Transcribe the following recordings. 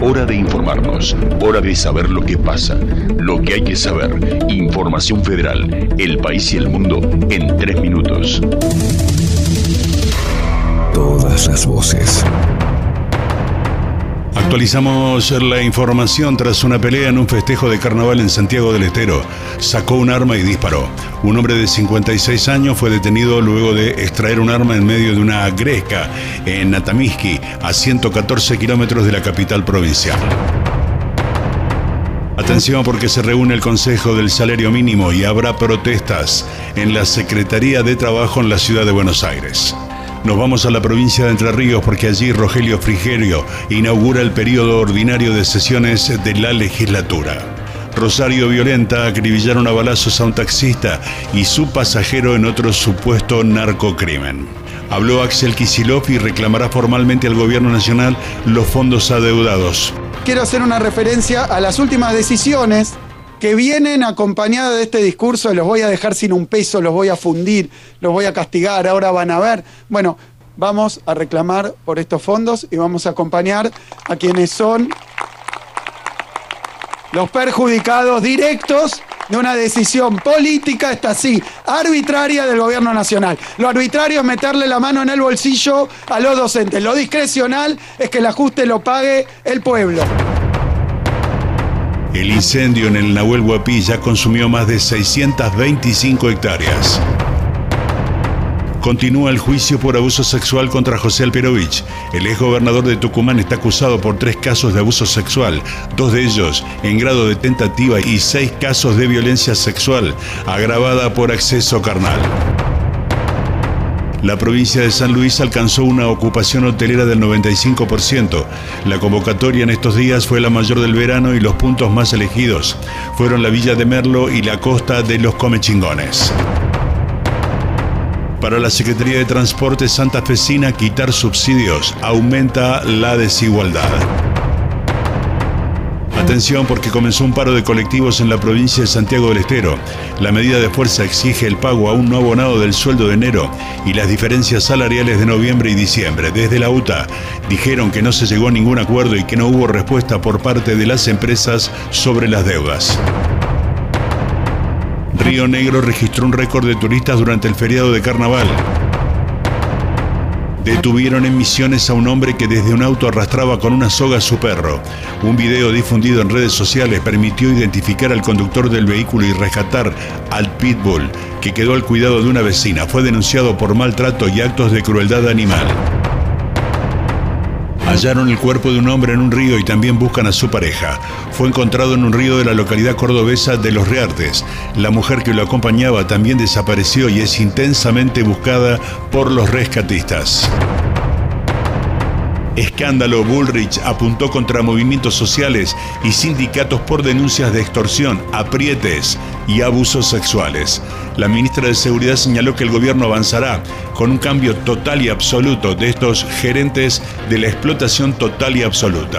Hora de informarnos, hora de saber lo que pasa, lo que hay que saber. Información Federal, el país y el mundo en 3 minutos. Todas las voces. Actualizamos la información tras una pelea en un festejo de carnaval en Santiago del Estero. Sacó un arma y disparó. Un hombre de 56 años fue detenido luego de extraer un arma en medio de una gresca en Atamisqui, a 114 kilómetros de la capital provincial. Atención, porque se reúne el Consejo del Salario Mínimo y habrá protestas en la Secretaría de Trabajo en la ciudad de Buenos Aires. Nos vamos a la provincia de Entre Ríos porque allí Rogelio Frigerio inaugura el periodo ordinario de sesiones de la legislatura. Rosario violenta, acribillaron a balazos a un taxista y su pasajero en otro supuesto narcocrimen. Habló Axel Kicillof y reclamará formalmente al gobierno nacional los fondos adeudados. Quiero hacer una referencia a las últimas decisiones que vienen acompañadas de este discurso de los voy a dejar sin un peso, los voy a fundir, los voy a castigar, ahora van a ver. Bueno, vamos a reclamar por estos fondos y vamos a acompañar a quienes son los perjudicados directos de una decisión política, esta sí, arbitraria del gobierno nacional. Lo arbitrario es meterle la mano en el bolsillo a los docentes. Lo discrecional es que el ajuste lo pague el pueblo. El incendio en el Nahuel Huapi ya consumió más de 625 hectáreas. Continúa el juicio por abuso sexual contra José Alperovich. El exgobernador de Tucumán está acusado por 3 casos de abuso sexual, 2 de ellos en grado de tentativa y 6 casos de violencia sexual agravada por acceso carnal. La provincia de San Luis alcanzó una ocupación hotelera del 95%. La convocatoria en estos días fue la mayor del verano y los puntos más elegidos fueron la Villa de Merlo y la costa de los Comechingones. Para la Secretaría de Transporte santafesina, quitar subsidios aumenta la desigualdad. Atención, porque comenzó un paro de colectivos en la provincia de Santiago del Estero. La medida de fuerza exige el pago aún no abonado del sueldo de enero y las diferencias salariales de noviembre y diciembre. Desde la UTA dijeron que no se llegó a ningún acuerdo y que no hubo respuesta por parte de las empresas sobre las deudas. Río Negro registró un récord de turistas durante el feriado de carnaval. Detuvieron en Misiones a un hombre que desde un auto arrastraba con una soga a su perro. Un video difundido en redes sociales permitió identificar al conductor del vehículo y rescatar al pitbull, que quedó al cuidado de una vecina. Fue denunciado por maltrato y actos de crueldad animal. Hallaron el cuerpo de un hombre en un río y también buscan a su pareja. Fue encontrado en un río de la localidad cordobesa de Los Reartes. La mujer que lo acompañaba también desapareció y es intensamente buscada por los rescatistas. Escándalo: Bullrich apuntó contra movimientos sociales y sindicatos por denuncias de extorsión, aprietes y abusos sexuales. La ministra de Seguridad señaló que el gobierno avanzará con un cambio total y absoluto de estos gerentes de la explotación total y absoluta.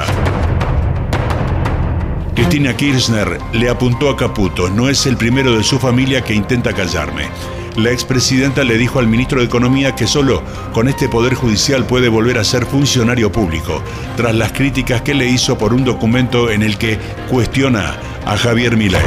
Cristina Kirchner le apuntó a Caputo: no es el primero de su familia que intenta callarme. La expresidenta le dijo al ministro de Economía que solo con este poder judicial puede volver a ser funcionario público, tras las críticas que le hizo por un documento en el que cuestiona a Javier Milei.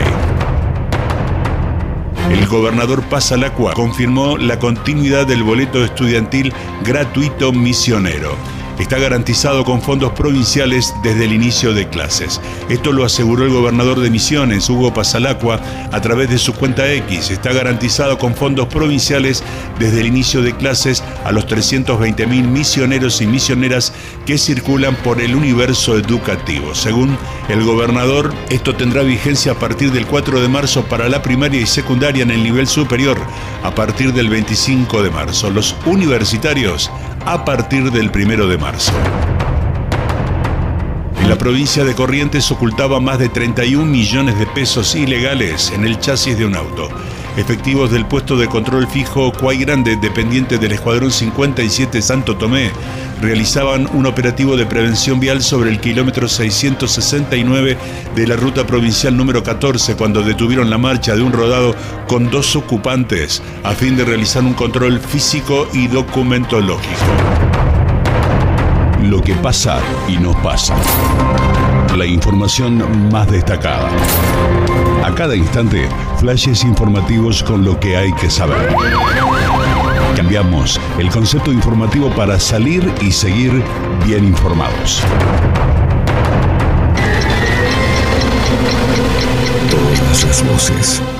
El gobernador Pasalacua confirmó la continuidad del boleto estudiantil gratuito misionero. Está garantizado con fondos provinciales desde el inicio de clases. Esto lo aseguró el gobernador de Misiones, Hugo Pasalacua, a través de su cuenta X. Está garantizado con fondos provinciales desde el inicio de clases a los 320.000 misioneros y misioneras que circulan por el universo educativo. Según el gobernador, esto tendrá vigencia a partir del 4 de marzo para la primaria y secundaria en el nivel superior, a partir del 25 de marzo. Los universitarios a partir del 1 de marzo. En la provincia de Corrientes ocultaba más de 31 millones de pesos ilegales en el chasis de un auto. Efectivos del puesto de control fijo Cuay Grande, dependiente del Escuadrón 57 Santo Tomé, realizaban un operativo de prevención vial sobre el kilómetro 669 de la ruta provincial número 14 cuando detuvieron la marcha de un rodado con 2 ocupantes a fin de realizar un control físico y documentológico. lo que pasa y nos pasa. La información más destacada. A cada instante, flashes informativos con lo que hay que saber. Cambiamos el concepto informativo para salir y seguir bien informados. Todas las voces.